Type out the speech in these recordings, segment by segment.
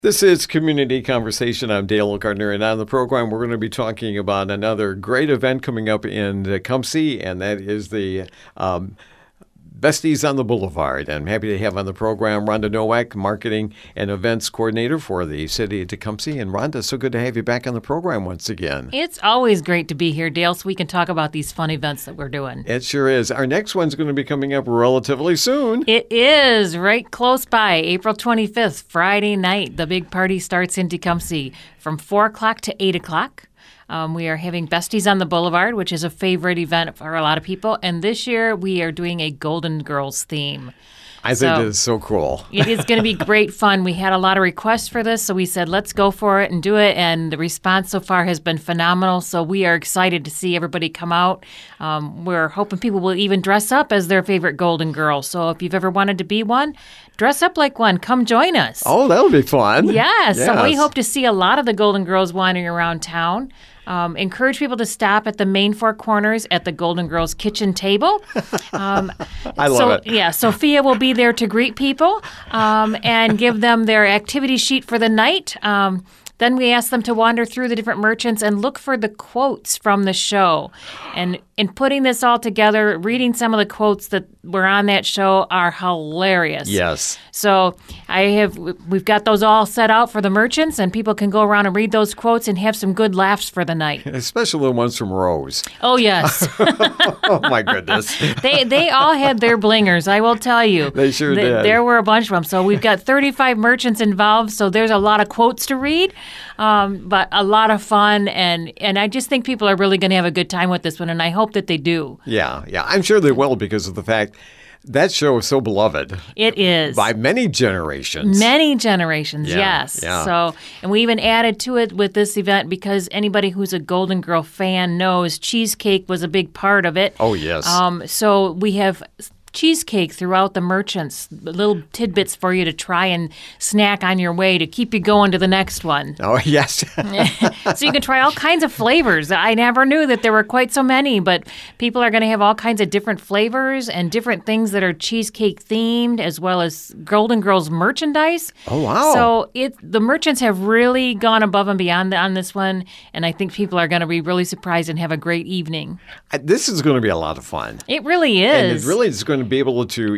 This is Community Conversation. I'm Dale Gardner, and on the program, we're going to be talking about another great event coming up in Tecumseh, and that is the Besties on the Boulevard. I'm happy to have on the program Rhonda Nowak, Marketing and Events Coordinator for the City of Tecumseh. And Rhonda, so good to have you back on the program once again. It's always great to be here, Dale, so we can talk about these fun events that we're doing. It sure is. Our next one's going to be coming up relatively soon. It is right close by, April 25th, Friday night. The big party starts in Tecumseh from 4 o'clock to 8 o'clock. We are having Besties on the Boulevard, which is a favorite event for a lot of people. And this year, we are doing a Golden Girls theme. I think that is so cool. It is going to be great fun. We had a lot of requests for this, so we said, let's go for it and do it. And the response so far has been phenomenal. So we are excited to see everybody come out. We're hoping people will even dress up as their favorite Golden Girl. So if you've ever wanted to be one, dress up like one. Come join us. Oh, that'll be fun. Yes. So we hope to see a lot of the Golden Girls wandering around town. Encourage people to stop at the main four corners at the Golden Girls kitchen table. I love it. Yeah, Sophia will be there to greet people and give them their activity sheet for the night. Then we ask them to wander through the different merchants and look for the quotes from the show. And in putting this all together, reading some of the quotes that were on that show are hilarious. Yes. So we've got those all set out for the merchants, and people can go around and read those quotes and have some good laughs for the night. Especially the ones from Rose. Oh, yes. Oh, my goodness. They all had their blingers, I will tell you. They sure did. There were a bunch of them. So we've got 35 merchants involved, so there's a lot of quotes to read, but a lot of fun. And I just think people are really going to have a good time with this one, and I hope that they do. Yeah. I'm sure they will because of the fact that show is so beloved. It is. By many generations. Many generations, yes. Yeah. So, and we even added to it with this event because anybody who's a Golden Girl fan knows cheesecake was a big part of it. Oh, yes. So we have cheesecake throughout the merchants, little tidbits for you to try and snack on your way to keep you going to the next one. Oh, yes. So you can try all kinds of flavors. I never knew that there were quite so many, but people are going to have all kinds of different flavors and different things that are cheesecake themed, as well as Golden Girls merchandise. Oh, wow. So the merchants have really gone above and beyond on this one, and I think people are going to be really surprised and have a great evening. This is going to be a lot of fun. It really is. And it really is going to be able to,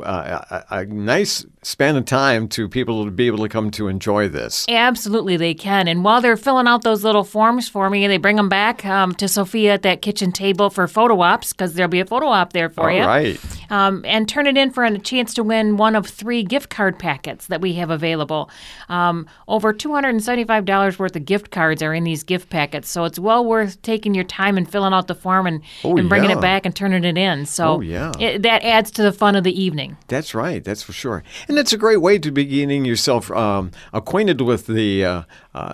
a nice span of time to people to be able to come to enjoy this. Absolutely, they can. And while they're filling out those little forms for me, they bring them back to Sophia at that kitchen table for photo ops, because there'll be a photo op there for you. All right. And turn it in for a chance to win one of 3 gift card packets that we have available. Over $275 worth of gift cards are in these gift packets, so it's well worth taking your time and filling out the form and bringing it back and turning it in. So that adds to the fun of the evening. That's right. That's for sure. And it's a great way to be getting yourself acquainted with the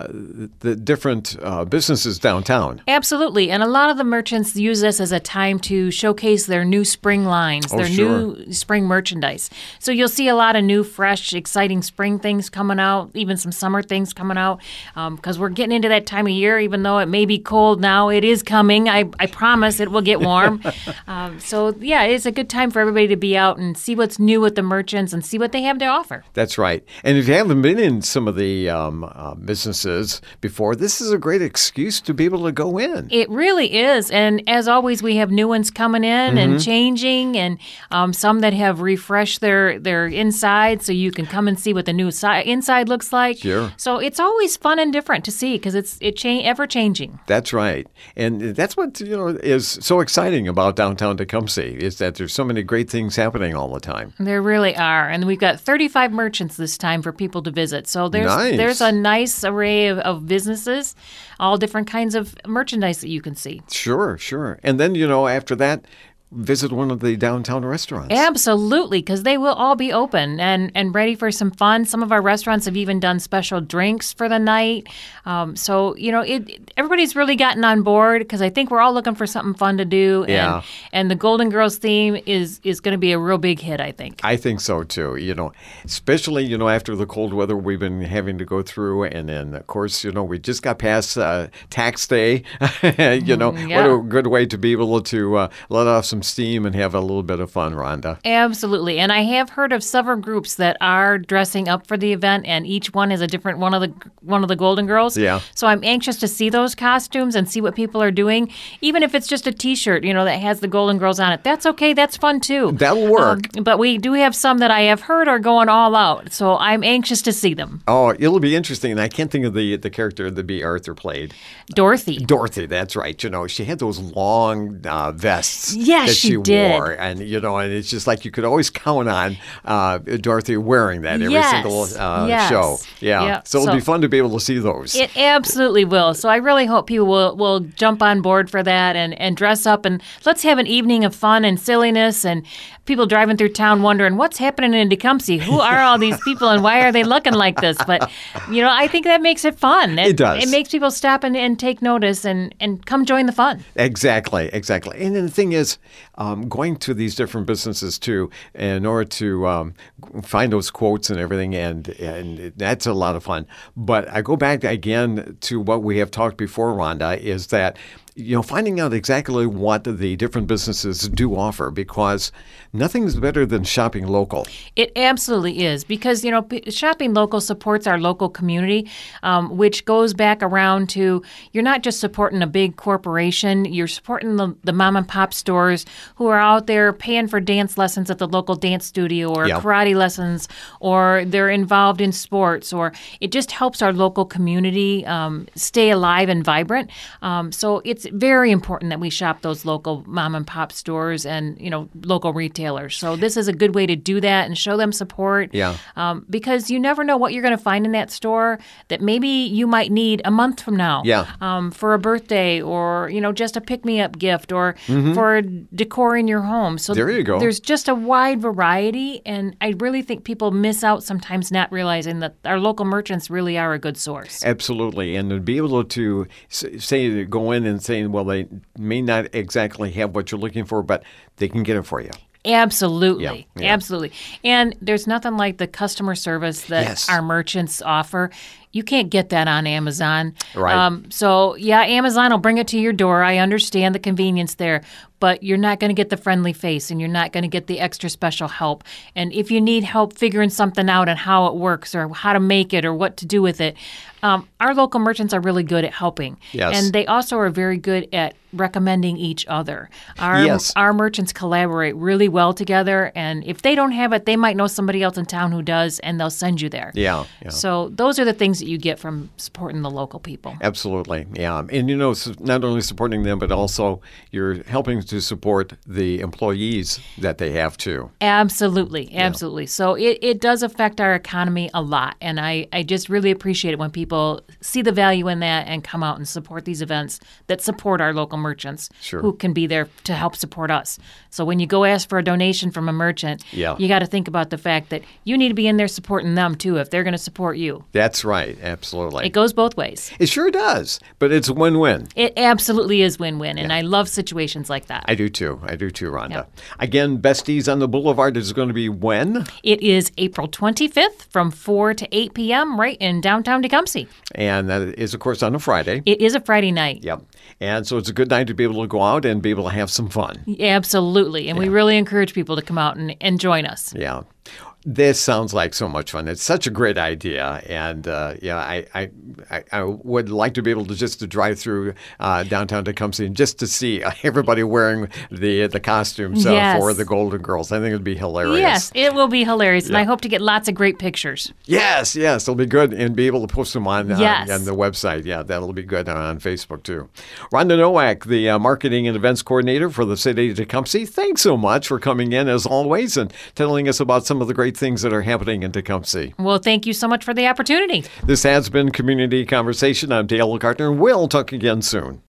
different businesses downtown. Absolutely. And a lot of the merchants use this as a time to showcase their new spring lines, new spring merchandise. So you'll see a lot of new, fresh, exciting spring things coming out, even some summer things coming out, because we're getting into that time of year. Even though it may be cold now, it is coming. I promise it will get warm. It's a good time for everybody to be out and see what's new with the merchants and see what they have to offer. That's right. And if you haven't been in some of the businesses before, this is a great excuse to be able to go in. It really is. And as always, we have new ones coming in and changing, and some that have refreshed their inside, so you can come and see what the new inside looks like. Sure. So it's always fun and different to see because it's ever changing. That's right. And that's what is so exciting about downtown Tecumseh, is that there's so many great things happening all the time. There really are. And we've got 35 merchants this time for people to visit. So there's a nice array of businesses, all different kinds of merchandise that you can see. Sure. And then, after that, visit one of the downtown restaurants. Absolutely, because they will all be open and ready for some fun. Some of our restaurants have even done special drinks for the night. Everybody's really gotten on board because I think we're all looking for something fun to do. Yeah. And the Golden Girls theme is going to be a real big hit, I think. I think so, too. Especially, after the cold weather we've been having to go through. And then, of course, we just got past tax day. What a good way to be able to let off some some steam and have a little bit of fun, Rhonda. Absolutely. And I have heard of several groups that are dressing up for the event, and each one is a different one of the Golden Girls. Yeah. So I'm anxious to see those costumes and see what people are doing. Even if it's just a T-shirt, that has the Golden Girls on it. That's okay. That's fun too. That'll work. But we do have some that I have heard are going all out. So I'm anxious to see them. Oh, it'll be interesting. And I can't think of the character that B. Arthur played. Dorothy. Dorothy, that's right. She had those long vests yes, that she did. wore. And, and it's just like you could always count on Dorothy wearing that every single show. Yeah. Yep. So it'll be fun to be able to see those. It absolutely will. So I really hope people will jump on board for that and dress up. And let's have an evening of fun and silliness and people driving through town wondering what's happening in Tecumseh. Who are all these people and why are they looking like this? But, I think that makes it fun. It does. It makes people stop and take notice and come join the fun. Exactly. And then the thing is, going to these different businesses too, in order to find those quotes and everything, and that's a lot of fun. But I go back again to what we have talked before, Rhonda, is that finding out exactly what the different businesses do offer, because nothing's better than shopping local. It absolutely is, because, shopping local supports our local community, which goes back around to you're not just supporting a big corporation, you're supporting the mom and pop stores who are out there paying for dance lessons at the local dance studio or karate lessons, or they're involved in sports, or it just helps our local community stay alive and vibrant. So it's very important that we shop those local mom and pop stores and, local retailers. So this is a good way to do that and show them support. Yeah. Because you never know what you're going to find in that store that maybe you might need a month from now. Yeah. For a birthday or, just a pick-me-up gift or for decor in your home. So there you go. There's just a wide variety, and I really think people miss out sometimes not realizing that our local merchants really are a good source. Absolutely. And to be able to go in and say, well, they may not exactly have what you're looking for, but they can get it for you. Absolutely. Yeah. Absolutely. And there's nothing like the customer service that our merchants offer. You can't get that on Amazon. Right. So, Amazon will bring it to your door. I understand the convenience there, but you're not going to get the friendly face and you're not going to get the extra special help. And if you need help figuring something out and how it works or how to make it or what to do with it, our local merchants are really good at helping. Yes. And they also are very good at recommending each other. Our merchants collaborate really well together, and if they don't have it, they might know somebody else in town who does, and they'll send you there. Yeah. So those are the things that you get from supporting the local people. Absolutely, yeah. And, not only supporting them, but also you're helping to support the employees that they have, too. Absolutely. So it does affect our economy a lot, and I just really appreciate it when people see the value in that and come out and support these events that support our local merchants who can be there to help support us. So when you go ask for a donation from a merchant, you got to think about the fact that you need to be in there supporting them too if they're going to support you. That's right. Absolutely. It goes both ways. It sure does. But it's win-win. It absolutely is win-win, and I love situations like that. I do too, Rhonda. Yep. Again, Besties on the Boulevard is going to be when? It is April 25th from 4 to 8 p.m. right in downtown Tecumseh. And that is, of course, on a Friday. It is a Friday night. Yep. And so it's a good night to be able to go out and be able to have some fun. Absolutely. And we really encourage people to come out and join us. Yeah. This sounds like so much fun. It's such a great idea, and I would like to be able to just to drive through downtown Tecumseh and just to see everybody wearing the costumes for the Golden Girls. I think it'd be hilarious. Yes, it will be hilarious, and I hope to get lots of great pictures. Yes, it'll be good, and be able to post them on the website. Yeah, that'll be good on Facebook too. Rhonda Nowak, the marketing and events coordinator for the city of Tecumseh. Thanks so much for coming in as always and telling us about some of the great things that are happening in Tecumseh. Well, thank you so much for the opportunity. This has been Community Conversation. I'm Dale Gardner. We'll talk again soon.